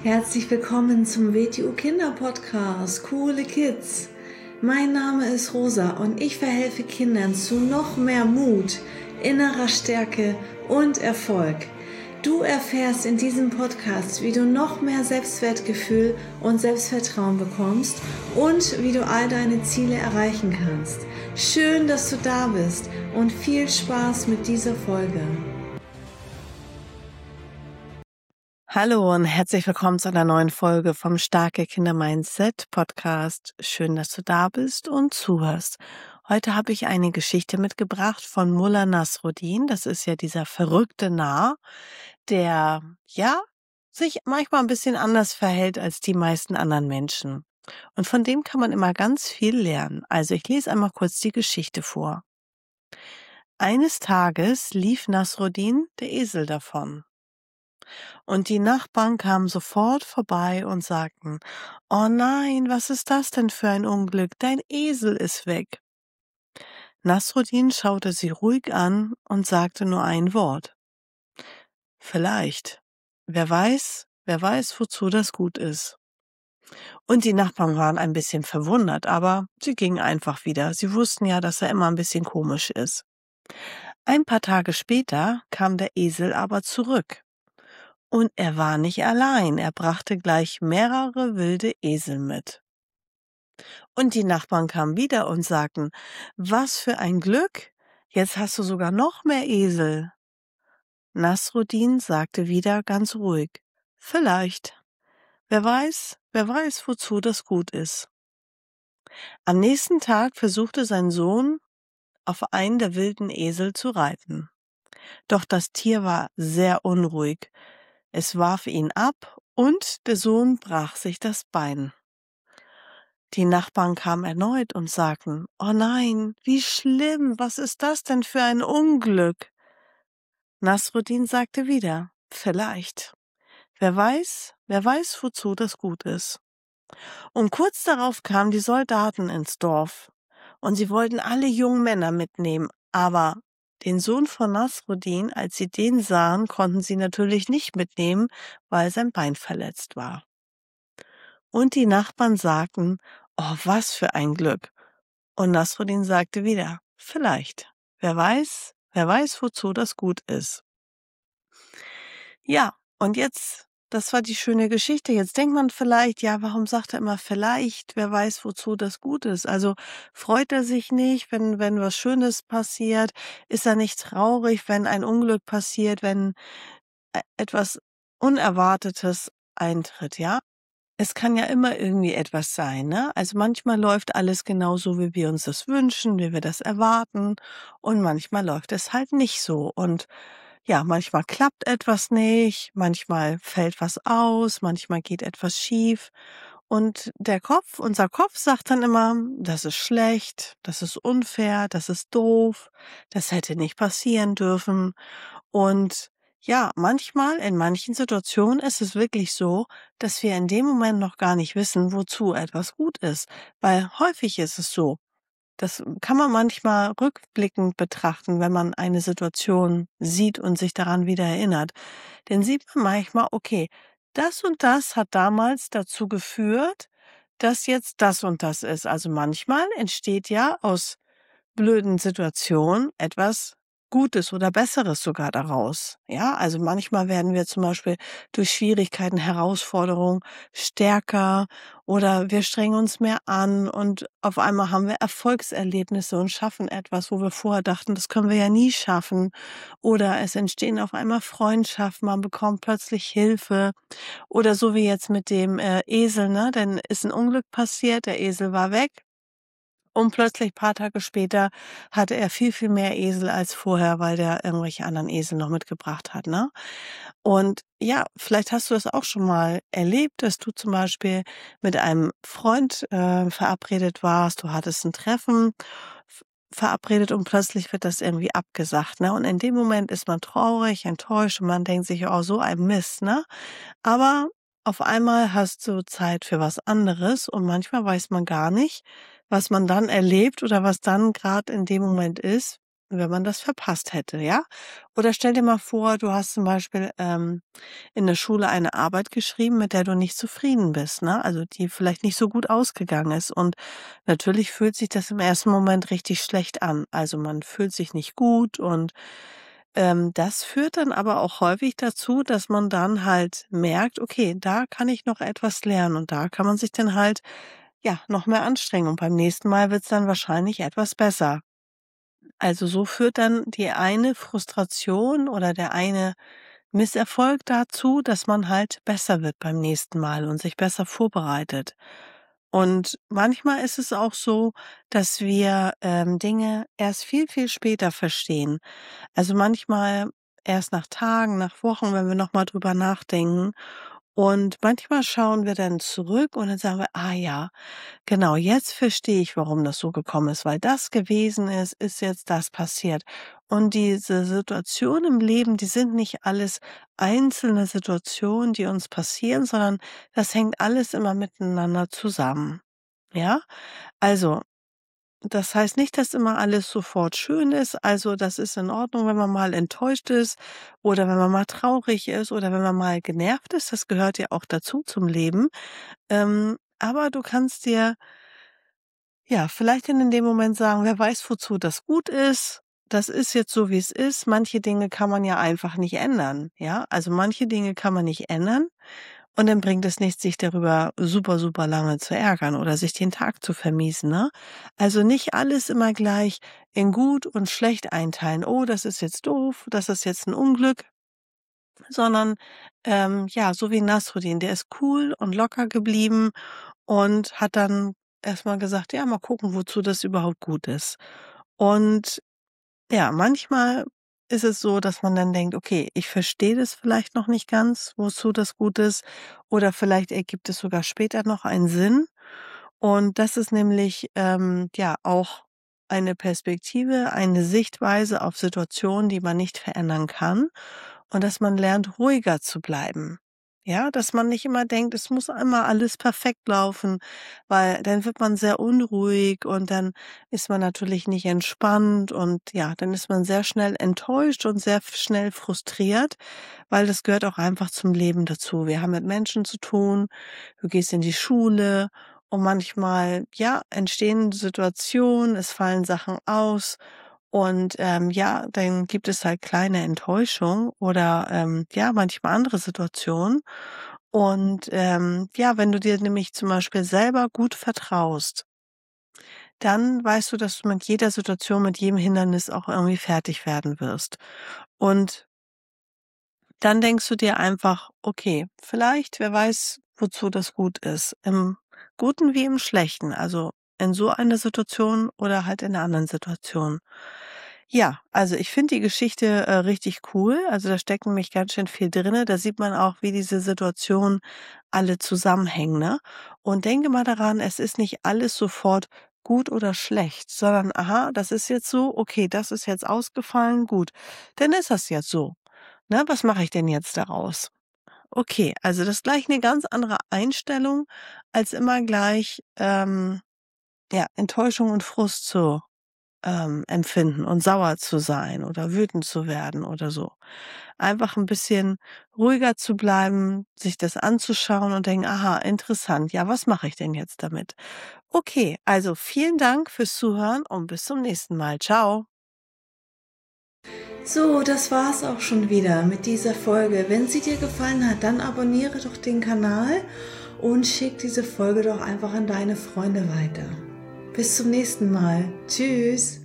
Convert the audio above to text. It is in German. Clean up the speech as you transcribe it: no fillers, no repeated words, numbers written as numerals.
Herzlich willkommen zum WTU Kinder Podcast, Coole Kids. Mein Name ist Rosa und ich verhelfe Kindern zu noch mehr Mut, innerer Stärke und Erfolg. Du erfährst in diesem Podcast, wie du noch mehr Selbstwertgefühl und Selbstvertrauen bekommst und wie du all deine Ziele erreichen kannst. Schön, dass du da bist und viel Spaß mit dieser Folge. Hallo und herzlich willkommen zu einer neuen Folge vom Starke Kinder Mindset Podcast. Schön, dass du da bist und zuhörst. Heute habe ich eine Geschichte mitgebracht von Mullah Nasruddin. Das ist ja dieser verrückte Narr, der sich manchmal ein bisschen anders verhält als die meisten anderen Menschen. Und von dem kann man immer ganz viel lernen. Also ich lese einmal kurz die Geschichte vor. Eines Tages lief Nasruddin, der Esel, davon. Und die Nachbarn kamen sofort vorbei und sagten, »Oh nein, was ist das denn für ein Unglück? Dein Esel ist weg.« Nasruddin schaute sie ruhig an und sagte nur ein Wort. »Vielleicht. Wer weiß, wozu das gut ist.« Und die Nachbarn waren ein bisschen verwundert, aber sie gingen einfach wieder. Sie wussten ja, dass er immer ein bisschen komisch ist. Ein paar Tage später kam der Esel aber zurück. Und er war nicht allein, er brachte gleich mehrere wilde Esel mit. Und die Nachbarn kamen wieder und sagten, »Was für ein Glück, jetzt hast du sogar noch mehr Esel.« Nasruddin sagte wieder ganz ruhig, »Vielleicht. Wer weiß, wozu das gut ist.« Am nächsten Tag versuchte sein Sohn, auf einen der wilden Esel zu reiten. Doch das Tier war sehr unruhig. Es warf ihn ab und der Sohn brach sich das Bein. Die Nachbarn kamen erneut und sagten, »Oh nein, wie schlimm, was ist das denn für ein Unglück?« Nasruddin sagte wieder, »Vielleicht. Wer weiß, wozu das gut ist.« Und kurz darauf kamen die Soldaten ins Dorf und sie wollten alle jungen Männer mitnehmen, aber den Sohn von Nasruddin, als sie den sahen, konnten sie natürlich nicht mitnehmen, weil sein Bein verletzt war. Und die Nachbarn sagten, »Oh, was für ein Glück!« Und Nasruddin sagte wieder, »Vielleicht. Wer weiß, wozu das gut ist.« Ja, und jetzt, das war die schöne Geschichte. Jetzt denkt man vielleicht, ja, warum sagt er immer vielleicht? Wer weiß, wozu das gut ist? Also freut er sich nicht, wenn was Schönes passiert? Ist er nicht traurig, wenn ein Unglück passiert, wenn etwas Unerwartetes eintritt, ja? Es kann ja immer irgendwie etwas sein, ne? Also manchmal läuft alles genauso, wie wir uns das wünschen, wie wir das erwarten, und manchmal läuft es halt nicht so. Und ja, manchmal klappt etwas nicht, manchmal fällt was aus, manchmal geht etwas schief. Und unser Kopf sagt dann immer, das ist schlecht, das ist unfair, das ist doof, das hätte nicht passieren dürfen. Und ja, manchmal, in manchen Situationen ist es wirklich so, dass wir in dem Moment noch gar nicht wissen, wozu etwas gut ist. Weil häufig ist es so, das kann man manchmal rückblickend betrachten, wenn man eine Situation sieht und sich daran wieder erinnert. Dann sieht man manchmal, okay, das und das hat damals dazu geführt, dass jetzt das und das ist. Also manchmal entsteht ja aus blöden Situationen etwas Gutes oder Besseres sogar daraus. Ja, also manchmal werden wir zum Beispiel durch Schwierigkeiten, Herausforderungen stärker oder wir strengen uns mehr an und auf einmal haben wir Erfolgserlebnisse und schaffen etwas, wo wir vorher dachten, das können wir ja nie schaffen. Oder es entstehen auf einmal Freundschaften, man bekommt plötzlich Hilfe. Oder so wie jetzt mit dem Esel, ne? Dann ist ein Unglück passiert, der Esel war weg. Und plötzlich paar Tage später hatte er viel, viel mehr Esel als vorher, weil der irgendwelche anderen Esel noch mitgebracht hat, ne? Und ja, vielleicht hast du das auch schon mal erlebt, dass du zum Beispiel mit einem Freund verabredet warst, du hattest ein Treffen verabredet und plötzlich wird das irgendwie abgesagt, ne? Und in dem Moment ist man traurig, enttäuscht und man denkt sich, oh, so ein Mist, ne? Aber auf einmal hast du Zeit für was anderes und manchmal weiß man gar nicht, was man dann erlebt oder was dann gerade in dem Moment ist, wenn man das verpasst hätte, ja? Oder stell dir mal vor, du hast zum Beispiel, in der Schule eine Arbeit geschrieben, mit der du nicht zufrieden bist, ne? Also, die vielleicht nicht so gut ausgegangen ist. Und natürlich fühlt sich das im ersten Moment richtig schlecht an. Also, man fühlt sich nicht gut und, das führt dann aber auch häufig dazu, dass man dann halt merkt: „Okay, da kann ich noch etwas lernen“, und da kann man sich dann halt, ja, noch mehr anstrengen und beim nächsten Mal wird's dann wahrscheinlich etwas besser. Also, so führt dann die eine Frustration oder der eine Misserfolg dazu, dass man halt besser wird beim nächsten Mal und sich besser vorbereitet. Und manchmal ist es auch so, dass wir, Dinge erst viel, viel später verstehen. Also, manchmal erst nach Tagen, nach Wochen, wenn wir noch mal drüber nachdenken. Und manchmal schauen wir dann zurück und dann sagen wir: „Ah ja, genau, jetzt verstehe ich, warum das so gekommen ist, weil das gewesen ist, ist jetzt das passiert.“ Und diese Situationen im Leben, die sind nicht alles einzelne Situationen, die uns passieren, sondern das hängt alles immer miteinander zusammen. Ja? Also, das heißt nicht, dass immer alles sofort schön ist. Also, das ist in Ordnung, wenn man mal enttäuscht ist oder wenn man mal traurig ist oder wenn man mal genervt ist. Das gehört ja auch dazu zum Leben. Aber du kannst dir, ja, vielleicht in dem Moment sagen: „Wer weiß, wozu das gut ist. Das ist jetzt so, wie es ist.“ Manche Dinge kann man ja einfach nicht ändern, ja? Also, manche Dinge kann man nicht ändern und dann bringt es nichts, sich darüber super, super lange zu ärgern oder sich den Tag zu vermiesen, ne? Also, nicht alles immer gleich in gut und schlecht einteilen. „Oh, das ist jetzt doof, das ist jetzt ein Unglück“, sondern, ja, so wie Nasruddin, der ist cool und locker geblieben und hat dann erst mal gesagt: „Ja, mal gucken, wozu das überhaupt gut ist.“ Und ja, manchmal ist es so, dass man dann denkt: „Okay, ich verstehe das vielleicht noch nicht ganz, wozu das gut ist“, oder vielleicht ergibt es sogar später noch einen Sinn. Und das ist nämlich, ja, auch eine Perspektive, eine Sichtweise auf Situationen, die man nicht verändern kann und dass man lernt, ruhiger zu bleiben. Ja, dass man nicht immer denkt, es muss immer alles perfekt laufen, weil dann wird man sehr unruhig und dann ist man natürlich nicht entspannt und ja, dann ist man sehr schnell enttäuscht und sehr schnell frustriert, weil das gehört auch einfach zum Leben dazu. Wir haben mit Menschen zu tun, du gehst in die Schule und manchmal, ja, entstehen Situationen, es fallen Sachen aus und, ja, dann gibt es halt kleine Enttäuschung oder, ja, manchmal andere Situationen. Und, ja, wenn du dir nämlich zum Beispiel selber gut vertraust, dann weißt du, dass du mit jeder Situation, mit jedem Hindernis auch irgendwie fertig werden wirst. Und dann denkst du dir einfach: „Okay, vielleicht, wer weiß, wozu das gut ist“, im Guten wie im Schlechten, also in so einer Situation oder halt in 'ner anderen Situation. Ja, also ich finde die Geschichte, richtig cool. Also, da steckt nämlich ganz schön viel drinne. Da sieht man auch, wie diese Situationen alle zusammenhängen, ne? Und denke mal daran, es ist nicht alles sofort gut oder schlecht, sondern: „Aha, das ist jetzt so, okay, das ist jetzt ausgefallen, gut, dann ist das jetzt so. Ne, was mache ich denn jetzt daraus?“ Okay, also das ist gleich 'ne ganz andere Einstellung, als immer gleich, ja, Enttäuschung und Frust zu, empfinden und sauer zu sein oder wütend zu werden oder so. Einfach 'n bisschen ruhiger zu bleiben, sich das anzuschauen und denken: „Aha, interessant. Ja, was mache ich denn jetzt damit?“ Okay, also vielen Dank fürs Zuhören und bis zum nächsten Mal. Tschau. So, das war's auch schon wieder mit dieser Folge. Wenn sie dir gefallen hat, dann abonniere doch den Kanal und schick diese Folge doch einfach an deine Freunde weiter. Bis zum nächsten Mal. Tschüss.